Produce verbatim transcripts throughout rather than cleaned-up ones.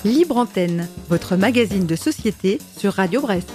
Libre Antenne, votre magazine de société sur Radio Brest.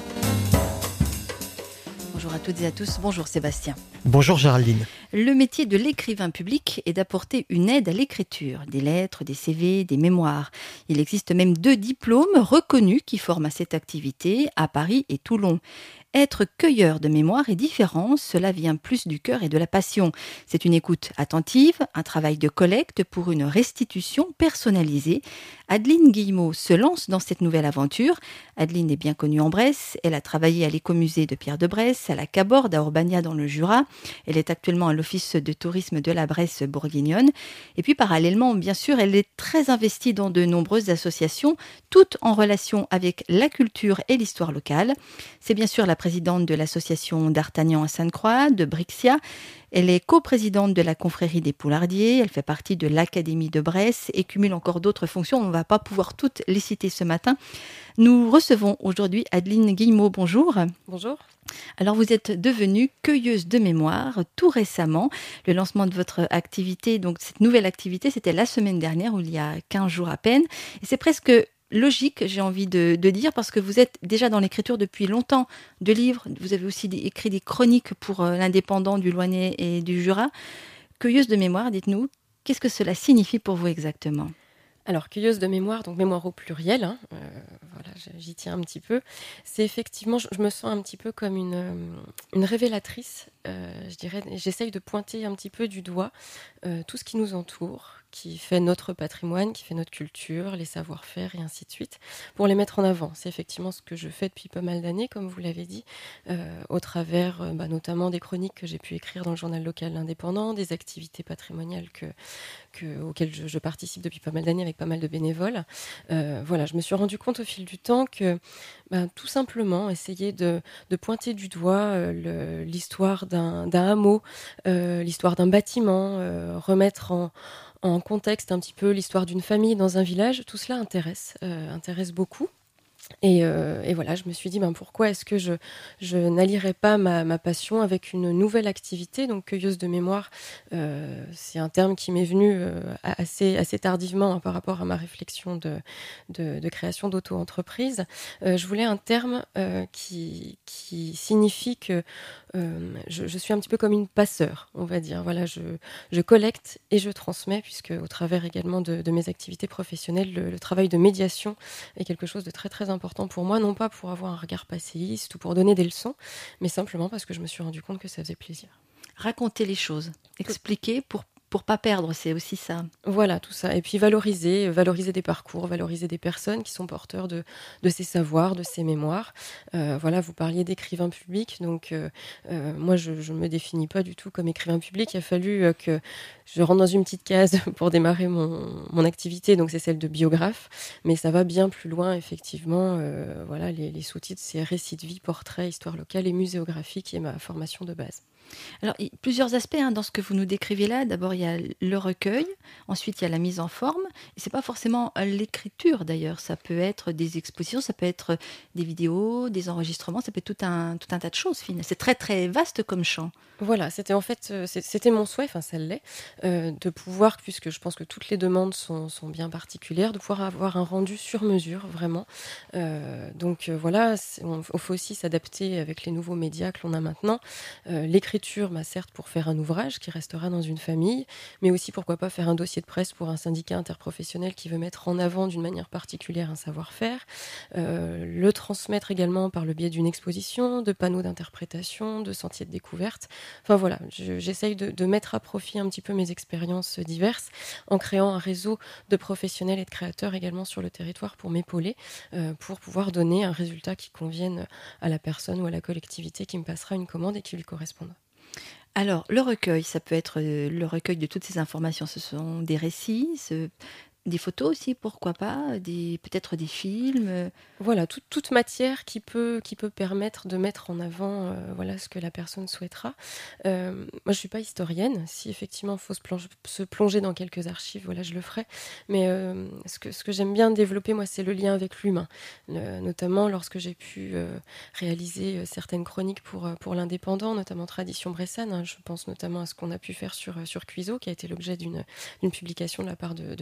Bonjour à toutes et à tous, bonjour Sébastien. Bonjour Géraldine. Le métier de l'écrivain public est d'apporter une aide à l'écriture, des lettres, des C V, des mémoires. Il existe même deux diplômes reconnus qui forment à cette activité à Paris et Toulon. Être cueilleur de mémoire est différent, cela vient plus du cœur et de la passion. C'est une écoute attentive, un travail de collecte pour une restitution personnalisée. Adeline Guillemot se lance dans cette nouvelle aventure. Adeline est bien connue en Bresse, elle a travaillé à l'écomusée de Pierre de Bresse, à la Caborde, à Urbania dans le Jura. Elle est actuellement à l'office de tourisme de la Bresse bourguignonne. Et puis parallèlement, bien sûr, elle est très investie dans de nombreuses associations, toutes en relation avec la culture et l'histoire locale. C'est bien sûr la présidente de l'association d'Artagnan à Sainte-Croix, de Brixia. Elle est coprésidente de la confrérie des Poulardiers, elle fait partie de l'Académie de Bresse et cumule encore d'autres fonctions. On ne va pas pouvoir toutes les citer ce matin. Nous recevons aujourd'hui Adeline Guillemot. Bonjour. Bonjour. Alors vous êtes devenue cueilleuse de mémoire tout récemment. Le lancement de votre activité, donc cette nouvelle activité, c'était la semaine dernière, ou il y a quinze jours à peine. Et c'est presque logique, j'ai envie de, de dire, parce que vous êtes déjà dans l'écriture depuis longtemps de livres. Vous avez aussi des, écrit des chroniques pour euh, l'Indépendant, du Loiret et du Jura. Cueilleuse de mémoire, dites-nous, qu'est-ce que cela signifie pour vous exactement ? Alors, cueilleuse de mémoire, donc mémoire au pluriel, hein, euh, voilà, j'y tiens un petit peu. C'est effectivement, je, je me sens un petit peu comme une, une révélatrice, euh, je dirais, j'essaye de pointer un petit peu du doigt euh, tout ce qui nous entoure, qui fait notre patrimoine, qui fait notre culture, les savoir-faire et ainsi de suite, pour les mettre en avant. C'est effectivement ce que je fais depuis pas mal d'années, comme vous l'avez dit, euh, au travers euh, bah, notamment des chroniques que j'ai pu écrire dans le journal local L'Indépendant, des activités patrimoniales que, que, auxquelles je, je participe depuis pas mal d'années avec pas mal de bénévoles. Euh, voilà, je me suis rendu compte au fil du temps que bah, tout simplement essayer de, de pointer du doigt euh, le, l'histoire d'un, d'un hameau, euh, l'histoire d'un bâtiment, euh, remettre en en contexte un petit peu l'histoire d'une famille dans un village, tout cela intéresse, euh, intéresse beaucoup. Et, euh, et voilà, je me suis dit, ben, pourquoi est-ce que je, je n'allierais pas ma, ma passion avec une nouvelle activité, donc cueilleuse de mémoire. Euh, c'est un terme qui m'est venu euh, assez, assez tardivement hein, par rapport à ma réflexion de, de, de création d'auto-entreprise. Euh, je voulais un terme euh, qui, qui signifie que euh, je, je suis un petit peu comme une passeur, on va dire. Voilà, je, je collecte et je transmets, puisque au travers également de, de mes activités professionnelles, le, le travail de médiation est quelque chose de très très important pour moi, non pas pour avoir un regard passéiste ou pour donner des leçons, mais simplement parce que je me suis rendu compte que ça faisait plaisir. Raconter les choses, expliquer pour pour pas perdre, c'est aussi ça. Voilà, tout ça. Et puis valoriser, valoriser des parcours, valoriser des personnes qui sont porteurs de, de ces savoirs, de ces mémoires. Euh, voilà, vous parliez d'écrivain public, donc euh, euh, moi je ne me définis pas du tout comme écrivain public. Il a fallu euh, que je rentre dans une petite case pour démarrer mon, mon activité, donc c'est celle de biographe, mais ça va bien plus loin, effectivement. Euh, voilà, les, les sous-titres, c'est récits de vie, portraits, histoire locale et muséographie, qui est ma formation de base. Alors, il y a plusieurs aspects hein, dans ce que vous nous décrivez là. D'abord, il y a le recueil, ensuite il y a la mise en forme. Et c'est pas forcément l'écriture d'ailleurs, ça peut être des expositions, ça peut être des vidéos, des enregistrements, ça peut être tout un, tout un tas de choses finalement. C'est très très vaste comme champ. Voilà, c'était en fait, c'était mon souhait, enfin ça l'est, euh, de pouvoir, puisque je pense que toutes les demandes sont, sont bien particulières, de pouvoir avoir un rendu sur mesure, vraiment. Euh, donc euh, voilà, on, on faut aussi s'adapter avec les nouveaux médias que l'on a maintenant. Euh, l'écriture, bah, certes, pour faire un ouvrage qui restera dans une famille, mais aussi, pourquoi pas, faire un dossier de presse pour un syndicat interprofessionnel qui veut mettre en avant d'une manière particulière un savoir-faire. Euh, le transmettre également par le biais d'une exposition, de panneaux d'interprétation, de sentiers de découverte. Enfin voilà, je, j'essaye de, de mettre à profit un petit peu mes expériences diverses en créant un réseau de professionnels et de créateurs également sur le territoire pour m'épauler, euh, pour pouvoir donner un résultat qui convienne à la personne ou à la collectivité qui me passera une commande et qui lui corresponde. Alors, le recueil, ça peut être le recueil de toutes ces informations. Ce sont des récits, ce... des photos aussi, pourquoi pas, des, peut-être des films. Voilà, tout, toute matière qui peut, qui peut permettre de mettre en avant euh, voilà, ce que la personne souhaitera. Euh, moi, je ne suis pas historienne. Si effectivement il faut se plonger, se plonger dans quelques archives, voilà, je le ferai. Mais euh, ce, que, ce que j'aime bien développer, moi, c'est le lien avec l'humain. Le, notamment lorsque j'ai pu euh, réaliser euh, certaines chroniques pour, euh, pour l'Indépendant, notamment Tradition bressane. Hein, je pense notamment à ce qu'on a pu faire sur, sur Cuiseaux, qui a été l'objet d'une, d'une publication de la part de, de la ville et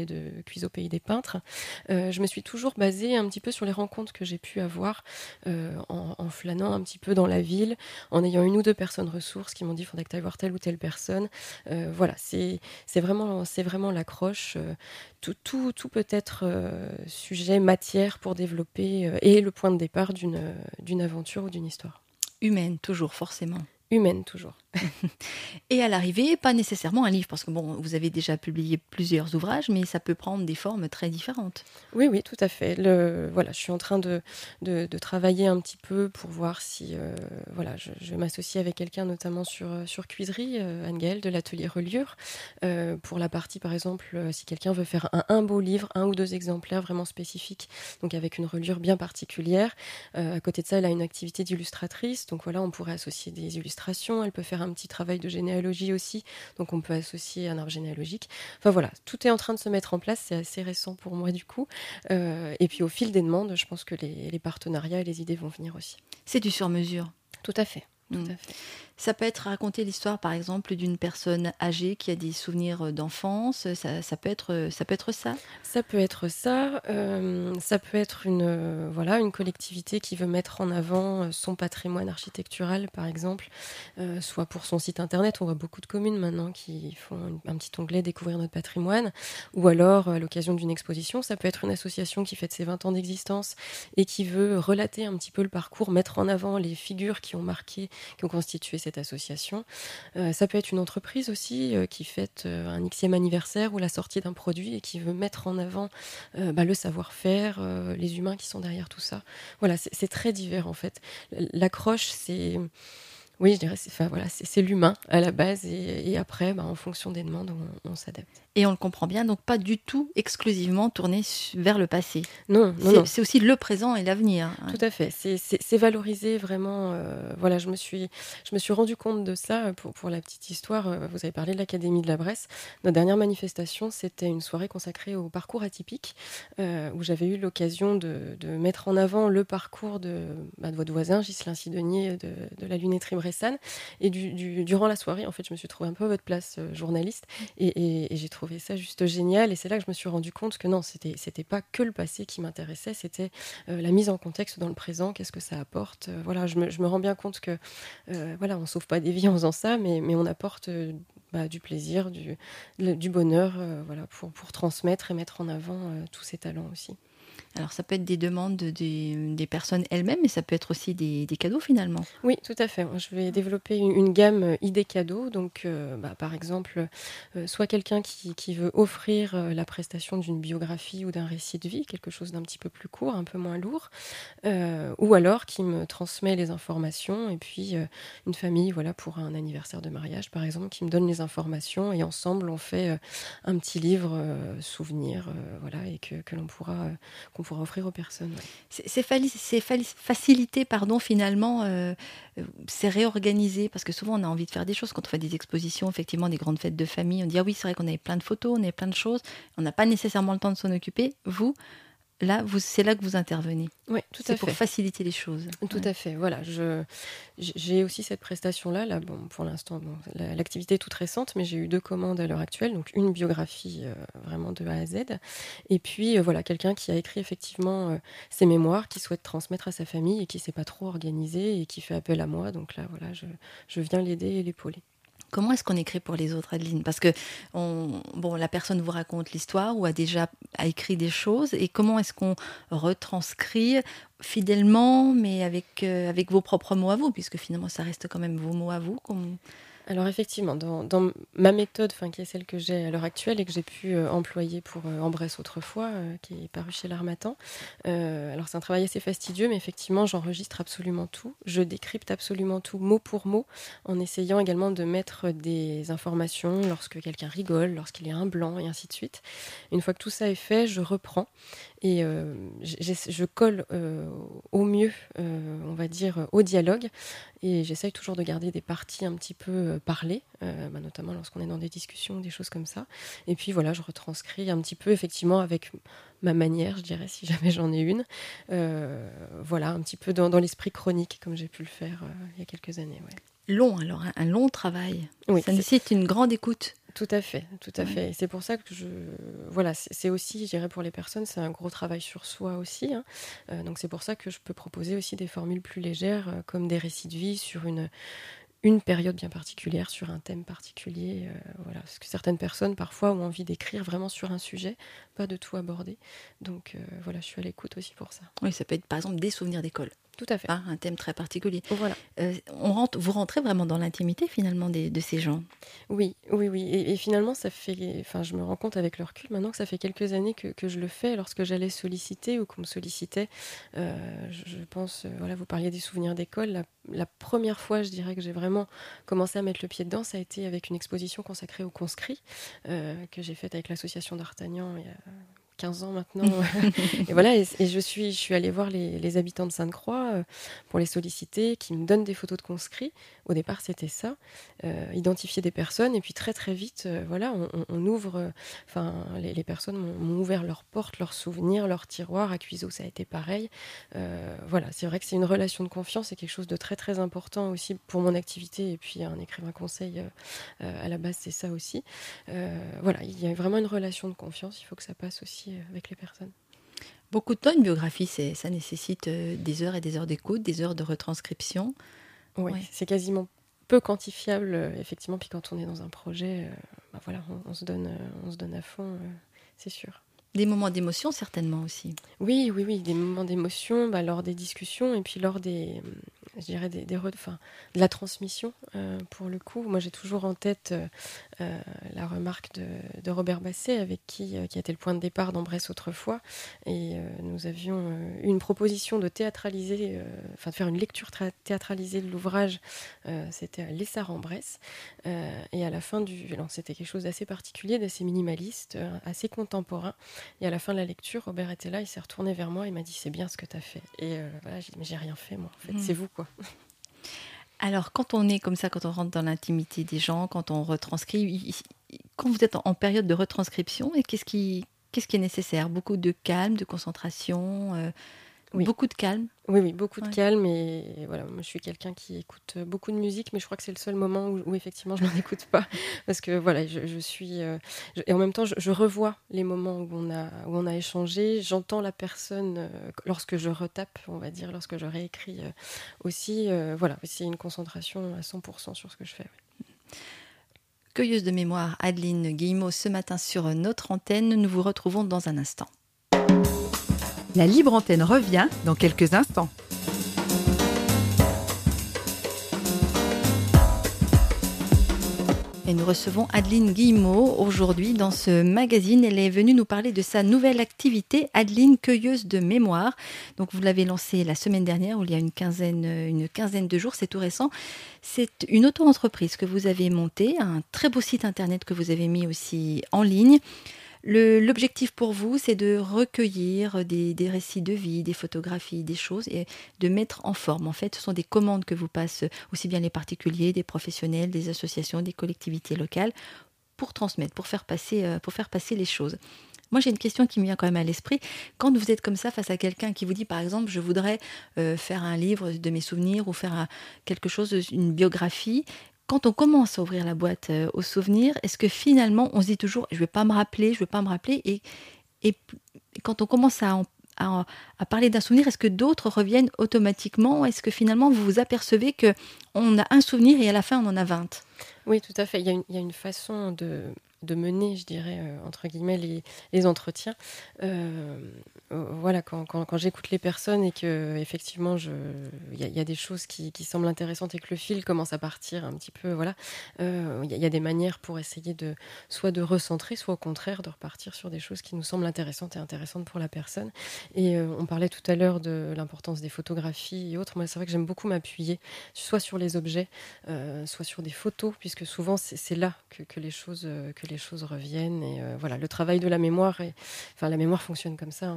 de Cuise au pays des peintres, euh, je me suis toujours basée un petit peu sur les rencontres que j'ai pu avoir euh, en, en flânant un petit peu dans la ville, en ayant une ou deux personnes ressources qui m'ont dit il faudrait que tu ailles voir telle ou telle personne. Euh, voilà, c'est, c'est, vraiment, c'est vraiment l'accroche. Euh, tout, tout, tout peut être euh, sujet, matière pour développer euh, et le point de départ d'une, d'une aventure ou d'une histoire. Humaine, toujours, forcément. Humaine, toujours. Et à l'arrivée, pas nécessairement un livre, parce que bon, vous avez déjà publié plusieurs ouvrages, mais ça peut prendre des formes très différentes. Oui, oui, tout à fait. Le, voilà, je suis en train de, de, de travailler un petit peu pour voir si euh, voilà, je, je vais m'associer avec quelqu'un, notamment sur, sur Cuiserie, euh, Anne-Gaëlle de l'atelier Reliure, euh, pour la partie, par exemple, euh, si quelqu'un veut faire un, un beau livre, un ou deux exemplaires vraiment spécifiques, donc avec une reliure bien particulière. Euh, à côté de ça, elle a une activité d'illustratrice, donc voilà, on pourrait associer des illustrations. Elle peut faire un petit travail de généalogie aussi, donc on peut associer un arbre généalogique. Enfin voilà, tout est en train de se mettre en place, c'est assez récent pour moi du coup. Euh, et puis au fil des demandes, je pense que les, les partenariats et les idées vont venir aussi. C'est du sur-mesure. Tout à fait. Tout Mmh. à fait. Ça peut être raconter l'histoire, par exemple, d'une personne âgée qui a des souvenirs d'enfance. Ça, ça, peut, être, ça peut être ça. Ça peut être ça. Euh, ça peut être une, euh, voilà, une collectivité qui veut mettre en avant son patrimoine architectural, par exemple, euh, soit pour son site internet. On voit beaucoup de communes maintenant qui font un petit onglet Découvrir notre patrimoine, ou alors à l'occasion d'une exposition. Ça peut être une association qui fête ses vingt ans d'existence et qui veut relater un petit peu le parcours, mettre en avant les figures qui ont marqué, qui ont constitué cette association. Euh, ça peut être une entreprise aussi euh, qui fête euh, un Xème anniversaire ou la sortie d'un produit et qui veut mettre en avant euh, bah, le savoir-faire, euh, les humains qui sont derrière tout ça. Voilà, c'est, c'est très divers en fait. L'accroche, c'est... Oui, je dirais, c'est, enfin, voilà, c'est, c'est l'humain à la base et, et après, bah, en fonction des demandes, on, on s'adapte. Et on le comprend bien, donc pas du tout exclusivement tourné vers le passé. Non, non, c'est, non. c'est aussi le présent et l'avenir. Hein. Tout à fait. C'est, c'est, c'est valoriser vraiment. Euh, voilà, je me suis, je me suis rendu compte de ça pour, pour la petite histoire. Euh, vous avez parlé de l'Académie de la Bresse. Notre dernière manifestation, c'était une soirée consacrée au parcours atypique, euh, où j'avais eu l'occasion de, de mettre en avant le parcours de, bah, de votre voisin, Ghislain Sidonier, de, de la lunetterie bressane. Et du, du, durant la soirée, en fait, je me suis trouvée un peu à votre place, euh, journaliste, et, et, et j'ai trouvé ça juste génial. Et c'est là que je me suis rendu compte que non, c'était, c'était pas que le passé qui m'intéressait, c'était euh, la mise en contexte dans le présent, qu'est-ce que ça apporte. Euh, voilà, je me, je me rends bien compte que euh, voilà, on sauve pas des vies en faisant ça, mais, mais on apporte euh, bah, du plaisir, du, du bonheur, euh, voilà, pour, pour transmettre et mettre en avant euh, tous ces talents aussi. Alors ça peut être des demandes des, des personnes elles-mêmes, mais ça peut être aussi des, des cadeaux finalement. Oui, tout à fait. Je vais développer une, une gamme idées cadeaux. Donc, euh, bah, par exemple, euh, soit quelqu'un qui, qui veut offrir euh, la prestation d'une biographie ou d'un récit de vie, quelque chose d'un petit peu plus court, un peu moins lourd, euh, ou alors qui me transmet les informations et puis euh, une famille, voilà, pour un anniversaire de mariage, par exemple, qui me donne les informations et ensemble on fait euh, un petit livre euh, souvenir, euh, voilà, et que, que l'on pourra euh, qu'on pourra offrir aux personnes. Ouais. C'est, c'est, fali- c'est fali- facilité, pardon, finalement, euh, c'est réorganisé, parce que souvent on a envie de faire des choses, quand on fait des expositions, effectivement, des grandes fêtes de famille, on dit, ah oui, c'est vrai qu'on avait plein de photos, on avait plein de choses, on n'a pas nécessairement le temps de s'en occuper. Vous, là, vous, c'est là que vous intervenez. Oui, tout c'est à fait. pour faciliter les choses. Tout ouais. à fait. Voilà, je, j'ai aussi cette prestation-là. Là, bon, pour l'instant, bon, la, l'activité est toute récente, mais j'ai eu deux commandes à l'heure actuelle, donc une biographie euh, vraiment de A à Z, et puis euh, voilà, quelqu'un qui a écrit effectivement euh, ses mémoires, qui souhaite transmettre à sa famille et qui ne s'est pas trop organisé et qui fait appel à moi. Donc là, voilà, je, je viens l'aider et l'épauler. Comment est-ce qu'on écrit pour les autres, Adeline ? Parce que on, bon, la personne vous raconte l'histoire ou a déjà a écrit des choses, et comment est-ce qu'on retranscrit fidèlement, mais avec, euh, avec vos propres mots à vous, puisque finalement ça reste quand même vos mots à vous qu'on... Alors effectivement, dans, dans ma méthode, enfin, qui est celle que j'ai à l'heure actuelle et que j'ai pu euh, employer pour euh, En Bresse autrefois, euh, qui est paru chez l'Harmattan, euh, alors c'est un travail assez fastidieux, mais effectivement j'enregistre absolument tout, je décrypte absolument tout mot pour mot, en essayant également de mettre des informations lorsque quelqu'un rigole, lorsqu'il y a un blanc et ainsi de suite. Une fois que tout ça est fait, je reprends et euh, je colle euh, au mieux, euh, on va dire, au dialogue, et j'essaye toujours de garder des parties un petit peu euh, parlées, euh, bah, notamment lorsqu'on est dans des discussions, des choses comme ça. Et puis voilà, je retranscris un petit peu, effectivement, avec ma manière, je dirais, si jamais j'en ai une. Euh, voilà, un petit peu dans, dans l'esprit chronique, comme j'ai pu le faire euh, il y a quelques années. Ouais. Long, alors, un, un long travail. Oui, ça nécessite une grande écoute. Tout à fait, tout à Ouais. fait. Et c'est pour ça que je, voilà, c'est, c'est aussi, je dirais pour les personnes, c'est un gros travail sur soi aussi. Hein. Euh, donc c'est pour ça que je peux proposer aussi des formules plus légères, euh, comme des récits de vie sur une une période bien particulière, sur un thème particulier. Euh, voilà. Parce que certaines personnes, parfois, ont envie d'écrire vraiment sur un sujet, pas de tout aborder. Donc euh, voilà, je suis à l'écoute aussi pour ça. Oui, ça peut être par exemple des souvenirs d'école. Tout à fait. Hein, un thème très particulier. Voilà. Euh, on rentre, vous rentrez vraiment dans l'intimité finalement des, de ces gens. Oui, oui, oui. Et, et finalement, ça fait, enfin, je me rends compte avec le recul maintenant que ça fait quelques années que, que je le fais. Lorsque j'allais solliciter ou qu'on me sollicitait, euh, je, je pense, euh, voilà, vous parliez des souvenirs d'école. La, la première fois, je dirais que j'ai vraiment commencé à mettre le pied dedans, ça a été avec une exposition consacrée aux conscrits euh, que j'ai faite avec l'association d'Artagnan il y a quinze ans maintenant. Et voilà, et, et je, suis, je suis allée voir les, les habitants de Sainte-Croix euh, pour les solliciter, qui me donnent des photos de conscrits. Au départ, c'était ça, euh, identifier des personnes, et puis très très vite, euh, voilà, on, on, on ouvre, enfin, euh, les, les personnes m'ont, m'ont ouvert leurs portes, leurs souvenirs, leurs tiroirs. À Cuiseaux, ça a été pareil. Euh, voilà, c'est vrai que c'est une relation de confiance, c'est quelque chose de très très important aussi pour mon activité, et puis un écrivain conseil, euh, euh, à la base, c'est ça aussi. Euh, voilà, il y a vraiment une relation de confiance, il faut que ça passe aussi avec les personnes. Beaucoup de temps, une biographie, c'est, ça nécessite euh, des heures et des heures d'écoute, des heures de retranscription. Oui, Ouais. c'est quasiment peu quantifiable, euh, effectivement. Puis quand on est dans un projet, euh, bah voilà, on, on, se donne, euh, on se donne à fond, euh, c'est sûr. Des moments d'émotion, certainement aussi. Oui, oui, oui, des moments d'émotion bah, lors des discussions et puis lors des, je dirais, des, des, enfin, de la transmission, euh, pour le coup. Moi, j'ai toujours en tête euh, la remarque de, de Robert Basset, avec qui, euh, qui a été le point de départ d'Embresse autrefois. Et euh, nous avions euh, une proposition de théâtraliser, euh, enfin de faire une lecture tra- théâtralisée de l'ouvrage. Euh, c'était à l'Essar-en-Bresse. Euh, et à la fin du... Alors, c'était quelque chose d'assez particulier, d'assez minimaliste, euh, assez contemporain. Et à la fin de la lecture, Robert était là, il s'est retourné vers moi et m'a dit « c'est bien ce que tu as fait ». Et euh, voilà, j'ai dit « mais j'ai rien fait moi, en fait, mmh. c'est vous quoi ». Alors, quand on est comme ça, quand on rentre dans l'intimité des gens, quand on retranscrit, quand vous êtes en période de retranscription, et qu'est-ce qui, qu'est-ce qui est nécessaire ? Beaucoup de calme, de concentration, euh, oui. beaucoup de calme. Oui, oui, beaucoup de ouais. calme. Et voilà, moi, je suis quelqu'un qui écoute beaucoup de musique, mais je crois que c'est le seul moment où, où effectivement, je n'en écoute pas. Parce que voilà, je, je suis... Euh, je, et en même temps, je, je revois les moments où on a, où on a échangé. J'entends la personne euh, lorsque je retape, on va dire, lorsque je réécris euh, aussi. Euh, voilà, c'est une concentration à cent pour cent sur ce que je fais. Ouais. Cueilleuse de mémoire, Adeline Guillemot, ce matin sur notre antenne. Nous vous retrouvons dans un instant. La libre antenne revient dans quelques instants. Et nous recevons Adeline Guillemot aujourd'hui dans ce magazine. Elle est venue nous parler de sa nouvelle activité, Adeline Cueilleuse de mémoire. Donc vous l'avez lancée la semaine dernière, où il y a une quinzaine, une quinzaine de jours, c'est tout récent. C'est une auto-entreprise que vous avez montée, un très beau site internet que vous avez mis aussi en ligne. Le, l'objectif pour vous, c'est de recueillir des, des récits de vie, des photographies, des choses et de mettre en forme. En fait, ce sont des commandes que vous passent aussi bien les particuliers, des professionnels, des associations, des collectivités locales pour transmettre, pour faire passer, pour faire passer les choses. Moi, j'ai une question qui me vient quand même à l'esprit. Quand vous êtes comme ça face à quelqu'un qui vous dit, par exemple, je voudrais euh, faire un livre de mes souvenirs ou faire un, quelque chose, une biographie, quand on commence à ouvrir la boîte euh, aux souvenirs, est-ce que finalement, on se dit toujours, je ne vais pas me rappeler, je ne vais pas me rappeler, et, et, et quand on commence à, en, à, à parler d'un souvenir, est-ce que d'autres reviennent automatiquement ? Est-ce que finalement, vous vous apercevez qu'on a un souvenir et à la fin, on en a vingt ? Oui, tout à fait. Il y a une, il y a une façon de... de mener, je dirais, euh, entre guillemets, les, les entretiens. Euh, euh, voilà, quand, quand, quand j'écoute les personnes et que effectivement, je, il y, y a des choses qui, qui semblent intéressantes et que le fil commence à partir un petit peu, voilà, euh, il y, y a des manières pour essayer de, soit de recentrer, soit au contraire de repartir sur des choses qui nous semblent intéressantes et intéressantes pour la personne. Et euh, on parlait tout à l'heure de l'importance des photographies et autres. Moi, c'est vrai que j'aime beaucoup m'appuyer, soit sur les objets, euh, soit sur des photos, puisque souvent, c'est, c'est là que, que les choses, euh, que les choses reviennent. Et euh, voilà, le travail de la mémoire, est, enfin, la mémoire fonctionne comme ça, hein, ce sont des tiroirs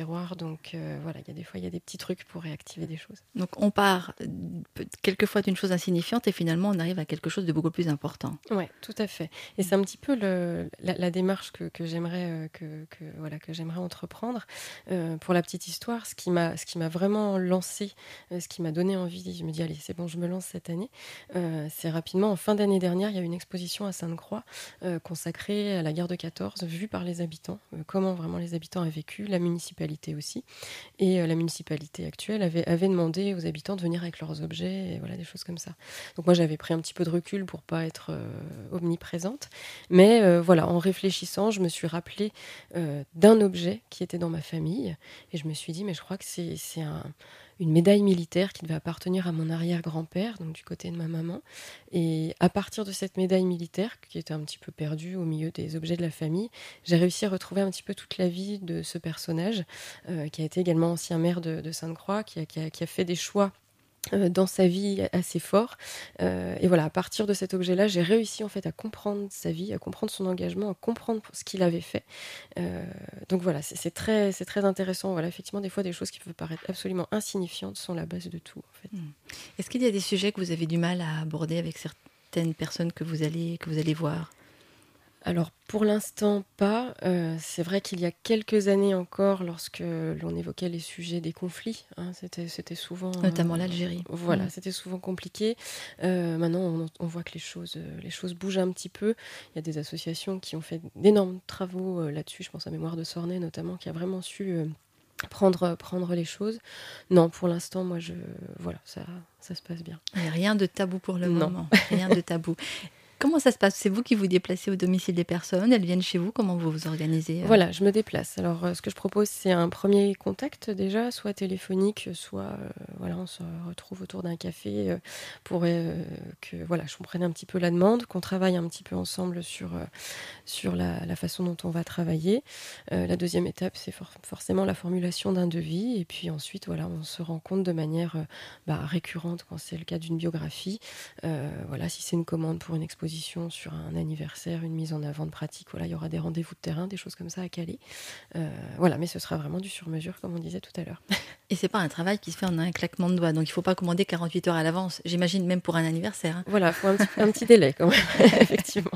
tiroir. Donc euh, voilà, il y a des fois, il y a des petits trucs pour réactiver des choses. Donc on part euh, quelquefois d'une chose insignifiante et finalement on arrive à quelque chose de beaucoup plus important. Oui, tout à fait. Et c'est un petit peu le, la, la démarche que, que j'aimerais euh, que, que, voilà, que j'aimerais entreprendre. Euh, pour la petite histoire, ce qui m'a, ce qui m'a vraiment lancé, euh, ce qui m'a donné envie, je me dis allez, c'est bon, je me lance cette année. Euh, c'est rapidement, en fin d'année dernière, il y a eu une exposition à Sainte-Croix euh, consacrée à la guerre de quatorze, vue par les habitants, euh, comment vraiment les habitants avaient vécu, la municipalité aussi. Et euh, la municipalité actuelle avait, avait demandé aux habitants de venir avec leurs objets, et voilà, des choses comme ça. Donc moi, j'avais pris un petit peu de recul pour pas être euh, omniprésente. Mais euh, voilà, en réfléchissant, je me suis rappelé euh, d'un objet qui était dans ma famille. Et je me suis dit, mais je crois que c'est, c'est un... une médaille militaire qui devait appartenir à mon arrière-grand-père, donc du côté de ma maman. Et à partir de cette médaille militaire, qui était un petit peu perdue au milieu des objets de la famille, j'ai réussi à retrouver un petit peu toute la vie de ce personnage, euh, qui a été également ancien maire de, de Sainte-Croix, qui a, qui, a, qui a fait des choix euh, dans sa vie assez forts. Euh, et voilà, à partir de cet objet-là, j'ai réussi en fait à comprendre sa vie, à comprendre son engagement, à comprendre ce qu'il avait fait. Euh, donc voilà, c'est, c'est, très, c'est très intéressant. Voilà, effectivement, des fois, des choses qui peuvent paraître absolument insignifiantes sont la base de tout. En fait. Mmh. Est-ce qu'il y a des sujets que vous avez du mal à aborder avec certaines personnes que vous allez, que vous allez voir ? Alors pour l'instant pas. Euh, c'est vrai qu'il y a quelques années encore, lorsque l'on évoquait les sujets des conflits, hein, c'était, c'était souvent... Notamment euh, l'Algérie. Voilà, Mmh. c'était souvent compliqué. Euh, maintenant, on, on voit que les choses, les choses bougent un petit peu. Il y a des associations qui ont fait d'énormes travaux euh, là-dessus. Je pense à Mémoire de Sornay notamment, qui a vraiment su... Euh, Prendre, prendre les choses. Non, pour l'instant, moi, je, voilà, ça, ça se passe bien. Il n'y a rien de tabou pour le Non. moment. Rien de tabou. Comment ça se passe ? C'est vous qui vous déplacez au domicile des personnes ? Elles viennent chez vous ? Comment vous vous organisez ? Voilà, je me déplace. Alors, euh, ce que je propose, c'est un premier contact déjà, soit téléphonique, soit euh, voilà, on se retrouve autour d'un café euh, pour euh, que voilà, je comprenne un petit peu la demande, qu'on travaille un petit peu ensemble sur, euh, sur la, la façon dont on va travailler. Euh, la deuxième étape, c'est for- forcément la formulation d'un devis. Et puis ensuite, voilà, on se rend compte de manière euh, bah, récurrente quand c'est le cas d'une biographie. Euh, voilà, si c'est une commande pour une exposition sur un anniversaire, une mise en avant de pratique, voilà, il y aura des rendez-vous de terrain, des choses comme ça à caler. Euh, voilà, mais ce sera vraiment du sur-mesure, comme on disait tout à l'heure. Et c'est pas un travail qui se fait en un claquement de doigts, donc il faut pas commander quarante-huit heures à l'avance, j'imagine, même pour un anniversaire. Hein. Voilà, il faut un petit, un petit délai quand même, effectivement.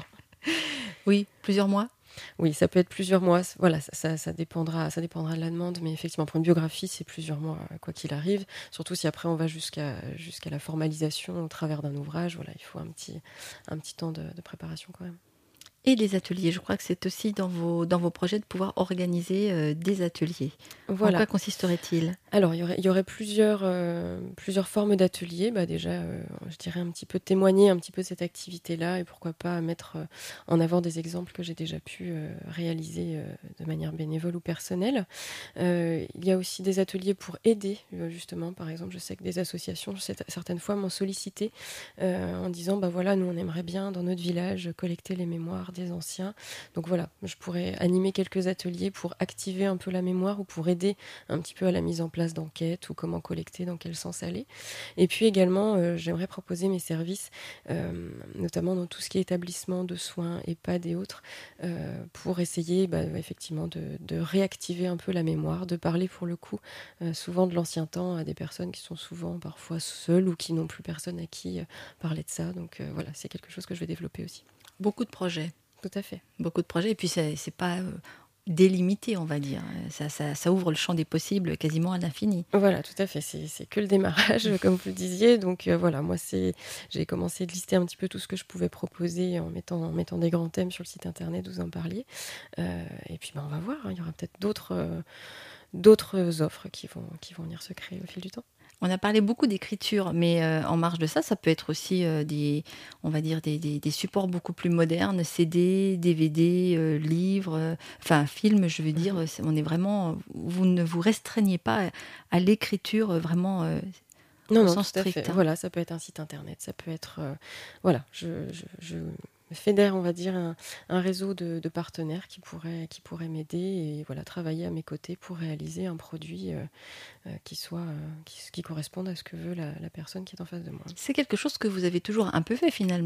Oui, plusieurs mois. Oui, ça peut être plusieurs mois. Voilà, ça, ça, ça, dépendra, ça dépendra de la demande, mais effectivement, pour une biographie, c'est plusieurs mois, quoi qu'il arrive. Surtout si après on va jusqu'à, jusqu'à la formalisation au travers d'un ouvrage. Voilà, il faut un petit, un petit temps de, de préparation quand même. Et les ateliers, je crois que c'est aussi dans vos, dans vos projets de pouvoir organiser euh, des ateliers. Voilà. En quoi consisterait-il ? Alors, il y aurait, il y aurait plusieurs, euh, plusieurs formes d'ateliers. Bah, déjà, euh, je dirais un petit peu témoigner un petit peu de cette activité-là et pourquoi pas mettre euh, en avant des exemples que j'ai déjà pu euh, réaliser euh, de manière bénévole ou personnelle. Euh, il y a aussi des ateliers pour aider, euh, justement. Par exemple, je sais que des associations, je sais, certaines fois, m'ont sollicité euh, en disant, bah voilà, nous, on aimerait bien, dans notre village, collecter les mémoires des anciens. Donc voilà, je pourrais animer quelques ateliers pour activer un peu la mémoire ou pour aider un petit peu à la mise en place d'enquêtes ou comment collecter, dans quel sens aller. Et puis également, euh, j'aimerais proposer mes services, euh, notamment dans tout ce qui est établissement de soins, EHPAD et autres, euh, pour essayer bah, effectivement de, de réactiver un peu la mémoire, de parler pour le coup euh, souvent de l'ancien temps à des personnes qui sont souvent parfois seules ou qui n'ont plus personne à qui euh, parler de ça. Donc euh, voilà, c'est quelque chose que je vais développer aussi. Beaucoup de projets. Tout à fait. Beaucoup de projets, et puis c'est, c'est pas euh, délimité, on va dire. Ça, ça, ça ouvre le champ des possibles quasiment à l'infini. Voilà, tout à fait. C'est, c'est que le démarrage, comme vous le disiez. Donc euh, voilà, moi, c'est, j'ai commencé à lister un petit peu tout ce que je pouvais proposer en mettant, en mettant des grands thèmes sur le site internet, vous en parliez. Euh, et puis, ben, on va voir. Hein, il y aura peut-être d'autres, euh, d'autres offres qui vont, qui vont venir se créer au fil du temps. On a parlé beaucoup d'écriture, mais euh, en marge de ça, ça peut être aussi euh, des, on va dire des, des, des supports beaucoup plus modernes, C D, D V D, euh, livres, euh, enfin films, je veux dire. C'est, on est vraiment, vous ne vous restreignez pas à, à l'écriture euh, vraiment. Euh, Non, au non, sens tout à strict, fait. hein. Voilà, ça peut être un site internet, ça peut être, euh, voilà, je, je, je fédère, on va dire, un, un réseau de, de partenaires qui pourraient, qui pourraient m'aider et voilà, travailler à mes côtés pour réaliser un produit euh, euh, qui soit, euh, qui, qui corresponde à ce que veut la, la personne qui est en face de moi. C'est quelque chose que vous avez toujours un peu fait finalement.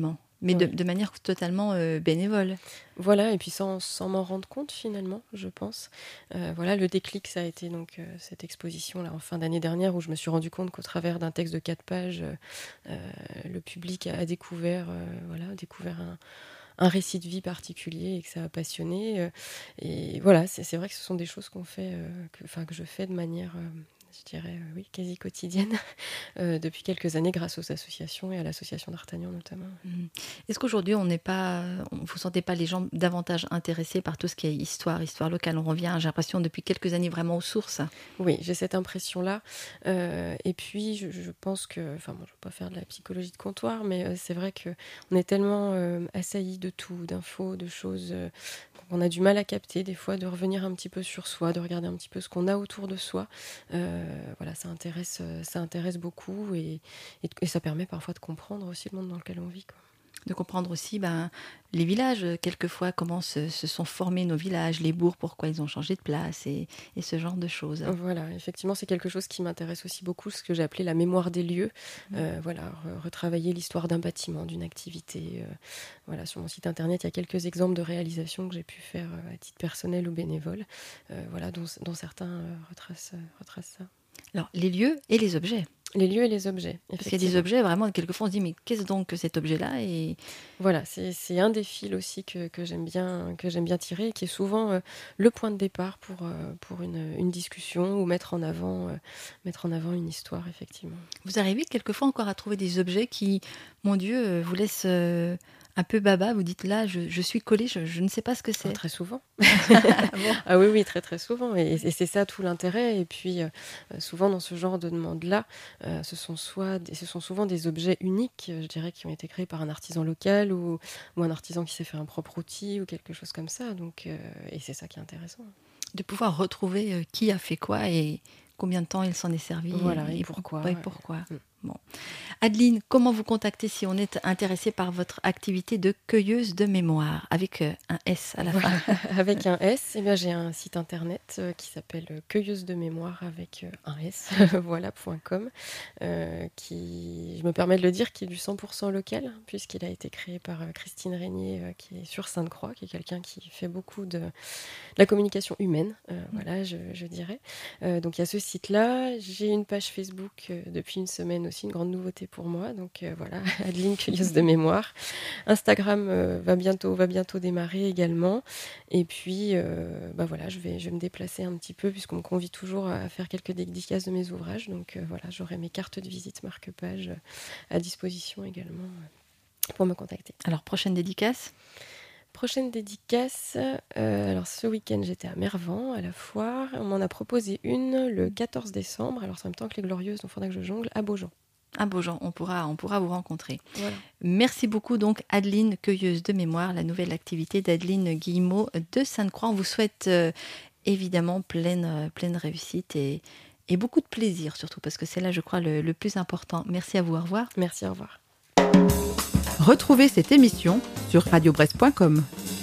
Mais Ouais. de, de manière totalement euh, bénévole. Voilà, et puis sans, sans m'en rendre compte finalement, je pense. Euh, voilà, le déclic, ça a été donc euh, cette exposition là en fin d'année dernière où je me suis rendu compte qu'au travers d'un texte de quatre pages, euh, euh, le public a, a découvert, euh, voilà, a découvert un, un récit de vie particulier et que ça a passionné. Euh, et voilà, c'est, c'est vrai que ce sont des choses qu'on fait, euh, que, enfin, que je fais de manière, euh, je dirais, euh, oui, quasi quotidienne euh, depuis quelques années grâce aux associations et à l'association d'Artagnan notamment. Mmh. Est-ce qu'aujourd'hui, on n'est pas, on, vous ne sentez pas les gens davantage intéressés par tout ce qui est histoire, histoire locale? On revient, j'ai l'impression, depuis quelques années vraiment aux sources. Oui, j'ai cette impression-là. Euh, et puis, je, je pense que, enfin, bon, je ne vais pas faire de la psychologie de comptoir, mais euh, c'est vrai qu'on est tellement euh, assailli de tout, d'infos, de choses, euh, qu'on a du mal à capter, des fois, de revenir un petit peu sur soi, de regarder un petit peu ce qu'on a autour de soi. Euh, voilà, ça intéresse, euh, ça intéresse beaucoup et, et, et ça permet parfois de comprendre aussi le monde dans lequel on vit, quoi. De comprendre aussi ben, les villages, quelquefois, comment se, se sont formés nos villages, les bourgs, pourquoi ils ont changé de place et, et ce genre de choses. Voilà, effectivement, c'est quelque chose qui m'intéresse aussi beaucoup, ce que j'ai appelé la mémoire des lieux. Mmh. Euh, voilà, re- retravailler l'histoire d'un bâtiment, d'une activité. Euh, voilà, sur mon site internet, il y a quelques exemples de réalisations que j'ai pu faire euh, à titre personnel ou bénévole, euh, voilà, dont, dont certains euh, retracent, euh, retracent ça. Alors, les lieux et les objets. Les lieux et les objets. Parce qu'il y a des objets, vraiment, quelquefois on se dit, mais qu'est-ce donc que cet objet-là? Et voilà, c'est, c'est un des fils aussi que, que, j'aime bien, que j'aime bien tirer, et qui est souvent euh, le point de départ pour, euh, pour une, une discussion ou mettre en, avant, euh, mettre en avant une histoire, effectivement. Vous arrivez quelquefois encore à trouver des objets qui, mon Dieu, vous laissent euh, un peu baba, vous dites là, je, je suis collée, je, je ne sais pas ce que c'est. Ah, très souvent. Bon. Ah oui, oui, très très souvent. Et, et c'est ça tout l'intérêt. Et puis, euh, souvent dans ce genre de demande-là, euh, ce, sont soit, ce sont souvent des objets uniques, je dirais, qui ont été créés par un artisan local ou, ou un artisan qui s'est fait un propre outil ou quelque chose comme ça. Donc, euh, et c'est ça qui est intéressant. De pouvoir retrouver euh, qui a fait quoi et combien de temps il s'en est servi. Voilà, et, et pourquoi. Et pourquoi. Ouais. Bon. Adeline, comment vous contacter si on est intéressé par votre activité de cueilleuse de mémoire, avec euh, un S à la voilà. fin? Avec un S, eh bien, j'ai un site internet euh, qui s'appelle Cueilleuse de mémoire avec euh, un S, voilà, point com, euh, qui, je me permets de le dire, qui est du cent pour cent local, puisqu'il a été créé par euh, Christine Régnier, euh, qui est sur Sainte-Croix, qui est quelqu'un qui fait beaucoup de, de la communication humaine, euh, mmh. voilà, je, je dirais. Euh, donc, il y a ce site-là. J'ai une page Facebook euh, depuis une semaine aussi, une grande nouveauté pour moi. Donc, euh, voilà, Adeline Cueilleuse de mémoire. Instagram euh, va bientôt, va bientôt démarrer également. Et puis, euh, bah voilà, je vais, je vais me déplacer un petit peu puisqu'on me convie toujours à faire quelques dédicaces de mes ouvrages. Donc euh, voilà, j'aurai mes cartes de visite marque-page à disposition également euh, pour me contacter. Alors, prochaine dédicace? Prochaine dédicace, euh, alors ce week-end j'étais à Mervan, à la foire. On m'en a proposé une le quatorze décembre, alors c'est en même temps que les Glorieuses, donc il faudra que je jongle, à Beaujean. À Beaujean, on pourra, on pourra vous rencontrer. Voilà. Merci beaucoup donc Adeline, cueilleuse de mémoire, la nouvelle activité d'Adeline Guillemot de Sainte-Croix. On vous souhaite euh, évidemment pleine, euh, pleine réussite et, et beaucoup de plaisir surtout, parce que c'est là, je crois, le, le plus important. Merci à vous, au revoir. Merci, au revoir. Retrouvez cette émission sur radio brest point com.